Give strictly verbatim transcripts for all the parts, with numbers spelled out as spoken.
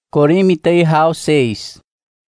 Corinmitei hao seis.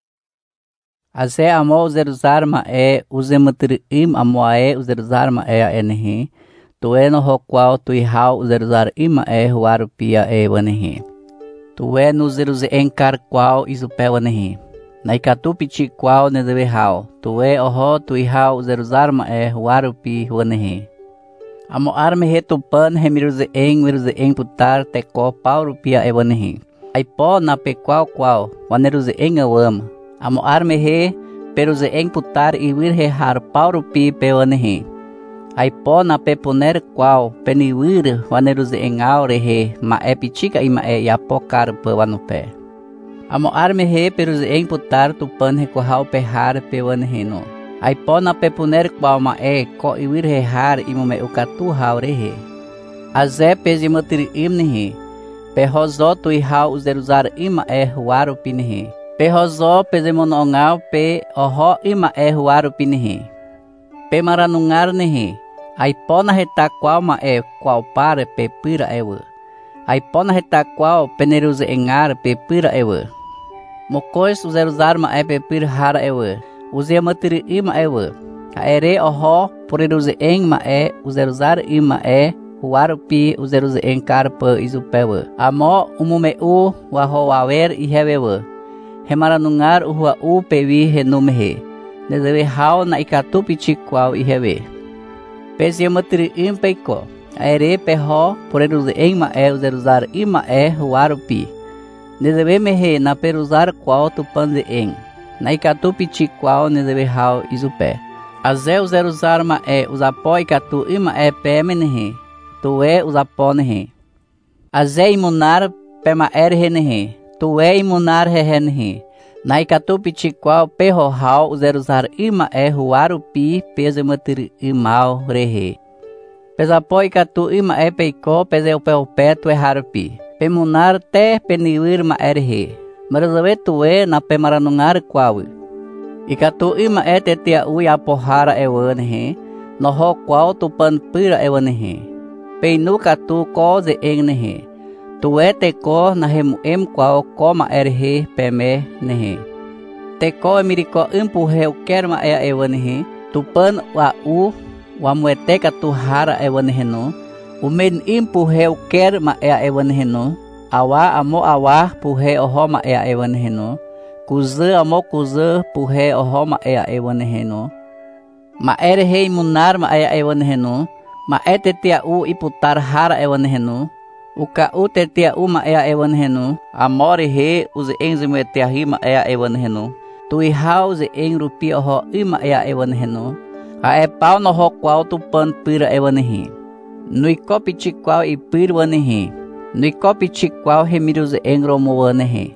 Aze amo uzeruzar ma e uzematrim amo ae uzeruzar ma e a enhi. Tue no ho qual tui hao uzeruzar ima e huaru pia e wanehi. Tue no zeruze enkar qual izupe wanehi. Naikatu pichi qual nezeve hao. Tue oho tui hao uzeruzar ma e huaru pi wanehi. Amo arme hetupan hemiruze eng miruze eng putar teko pauru pia e wanehi. Aipo na pe qual qual waneruze eng awam. Amo arme he peruze eng putar i wir he har pauru pi pe wanehi. Aipo na pe poner qual peni wir waneruze eng aure he ma e pichika ima e yapo kar pe wanupe. Amo arme he peruze eng putar tupan he kohau pe har pe wanehi no. Aipo na pe poner qual ma e ko i wir he har imo me ukatu haure he. Aze pe zimatiri imnehi. Pehozo tui hao uzeruzar ima e huaru pinhi. Pehozo pezemonongau pe oho ima e huaru pinhi. Pe maranungar nehi. Aipona heta qual ma e qual pare pe pira ewe. Aipona heta qual peneruze engar pe pira ewe. Mokois uzeruzar ma e pe pira hara ewe. Uzematiri ima ewe. Aere oho poreruze eng ma e uzeruzar ima e huaru pi uzeruze enkar pe izupewe. Amo umume u waho wawer ihewewe. Hemaranungar uhua u pewi henumehe. Nezewe hao na ikatu pichi qual ihewe. Peziamatiri impeiko. Aere peho poreruze eng ma e uzeruzar ima e huaru pi. Nezewe mehe na peruzar qual tupanze eng. Na ikatu pichi qual nezewe hao izupe. Aze uzeruzar ma e uzapo ikatu ima e pe menehe. Tue uzapo nehe. Aze imunar pema er henehe. Tue imunar he nehe. Na ikatu pichi qual peho hao uzeruzar ima e huaru pi pezematiri imau rehe. Pezapo ikatu ima e peiko peze upe upe tue haru pi. Pemunar te peniwir ma er he. Marazawe tue na pemaranungar qual. Ikatu ima e tetia ui apohara ewe nehe. Noho qual tupan pira ewe nehe. Peinu katu ko ze eng nehe. Tue teko na hemu em qual ko ma er he peme nehe. Teko emiriko impuhe uker ma ea ewe nehe. Tupan wa u wa muete katu hara ewe nehe no. Umen impuhe uker ma ea ewe nehe no. Awa amo awa puhe oho ma ea ewe nehe no. Kuze amo kuze puhe oho ma ea ewe nehe no. Ma er he imunar ma ea ewe nehe no. Ma e tetia u iputar hara ewan henu. Uka u tetia u ma ea ewan henu. Amore he uze enze metia hi ma ea ewan henu. Tui hau ze eng rupi oho ima ea ewan henu. Ha e pau no ho qual tu pan pira ewan hi. Nui kopi chi qual i pir wan hi. Nui kopi chi qual he miru ze eng romo wan hi.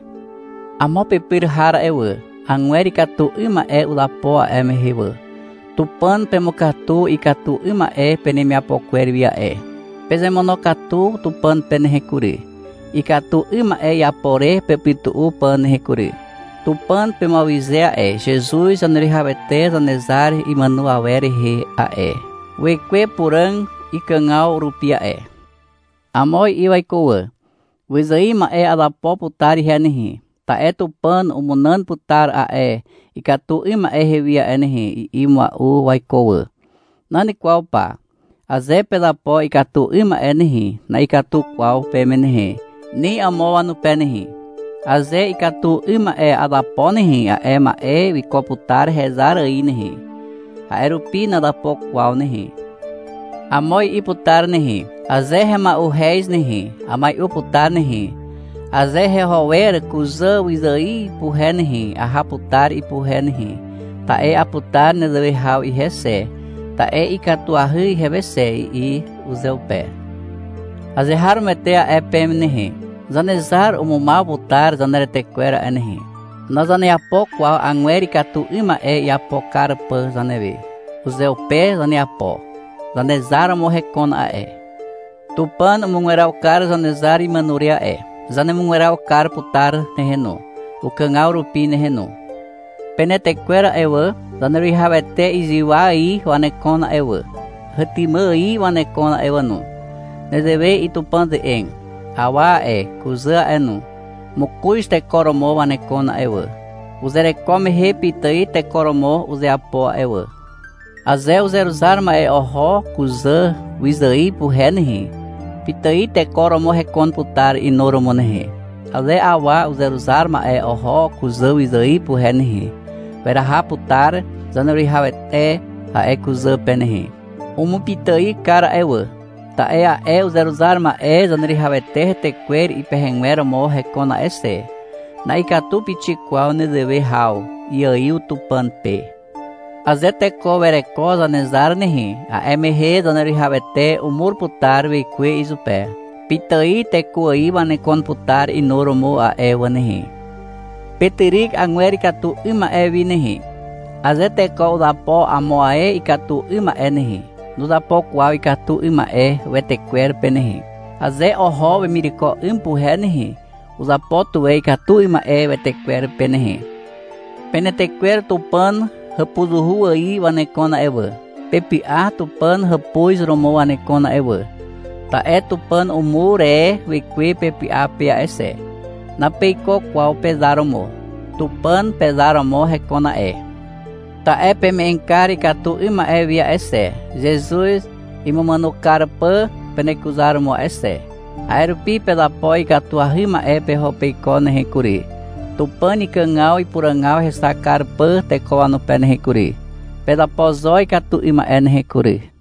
Amo pe pir hara ewa. Anguerika tu ima e ulapoa eme hewa. Tupan pemokatu ikatu ima e penemia poqueria e. Pezemonokatu tupan penehekuri. Ikatu ima e yapore pepitu u panehekuri. Tupan pemawizea e. Jesus anerihavete zanezar imanuawere he a e. Wekwe purang ikangau rupia e. Amoi iwaikoa. Wizai ma e adapo putari henehi. Ta e tupan umunan putar a e. Ikatu ima e hevia enehe i ima u waikoa. Nani qual pa. Aze pedapo ikatu ima enehe. Na ikatu qual pemenehe. Ni amoa no penehe. Aze ikatu ima e adaponehe a ema e wikoputar rezara inehe. A erupi na dapo qual nehe. Amoi iputar nehe. Aze hema u reis nehe. Amai uputar nehe. Aze rehoer kuza wizai puhenehi, a raputar e puhenehi. Ta e aputar nezewe hau i rese. Ta e ikatuahi i revese i uzeupe. Aze haru metea e pemenehi. Zanezar umumau putar zaneretequera enehi. Na zaneapo qual angueri katu ima e iapokar pa zanewe. Uzeupe zaneapo. Zanezar morrecona a e. Tupan mungueraukar zanezar e manuria e. Zanemunguera o car putar neheno. O cangal rupi neheno. Penetequera ewa. Zanerihavete iziwa i wanekona ewa. Hatima i wanekona ewa no. Nezeve itupan de eng. Awa e. Kuza enu. Mucus te coromo vanecona ewe. Uzerecome repitei te coromo uzeapo ewe. Aze uzeruzarma e oho kuzã wizai pu renhi. Pitei te coromo recon putar inoromonehe. Aze awa uzeruzarma e oho kuzã wizai pu renhi. Veraha putar zanuri havete ha e kuzã penehi. Umu pitei cara ewe. Ta e a e uzeruzarma e zanuri havete te quer i perrenguera mo recona esse. Na ikatu piti qual ne deve hau. I aí o tupan pe. Aze te ko vereco zanezar nehi. A emehe zanuri havete umur putar ve que izupe. Pitei te kuai vanekon putar inoromo a e vanehi. Petirik angueri katu ima e vinehi. Aze te ko udapo amoae ikatu ima e nehi. Nudapo qual ikatu ima e vete quer penehi. Aze oho ve miriko impuhe nehi. Udapo tuei ikatu ima e vete quer penehi. Penete quer tupan rapuzuhu aí vanekona ewe. Pepi a tupan rapuz romo vanekona ewe. Ta e tupan umur e veque pepi a pea esse. Na peiko qual pesaromo. Tupan pesaromo recona e. Ta e peme encari katu ima e via esse. Jesus imamano carpa penecusarmo esse. Aerupi pedapoi katu arrima e perro peicone recuri. Tupani cangal e purangal restacar pa tecoa no pé recuri. Pedapozói katu ima e recuri.